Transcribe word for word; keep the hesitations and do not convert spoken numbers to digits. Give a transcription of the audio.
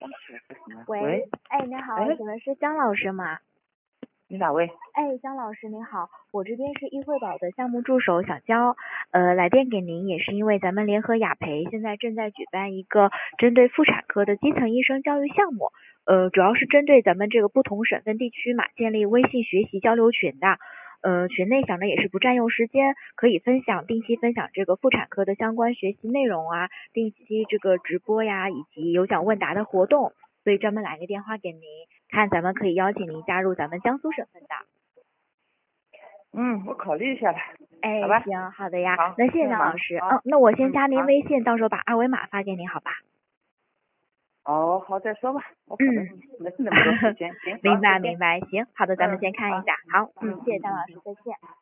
喂， 喂， 哎，你好， 哎请问是姜老师吗？ 你哪位？ 哎，姜老师您好，我这边是易惠宝的项目助手小娇，呃，来电给您也是因为咱们联合雅培现在正在举办一个针对妇产科的基层医生教育项目，呃，主要是针对咱们这个不同省份地区嘛，建立微信学习交流群的。呃，群内想的也是不占用时间，可以分享定期分享这个妇产科的相关学习内容啊，定期这个直播呀，以及有奖问答的活动，所以专门来个电话给您，看咱们可以邀请您加入咱们江苏省份的。 嗯，我考虑一下吧。 哎， 好吧行，好的呀， 好那谢谢那忙姜老师， 好嗯，那我先嗯加您好微信，到时候把二维码发给您，好吧？ 哦，好，再说吧。我可能嗯没是那么多时间。行，好明白再见明白，行，好的，咱们嗯先看一好下，好，嗯， 嗯谢谢姜老师，再见。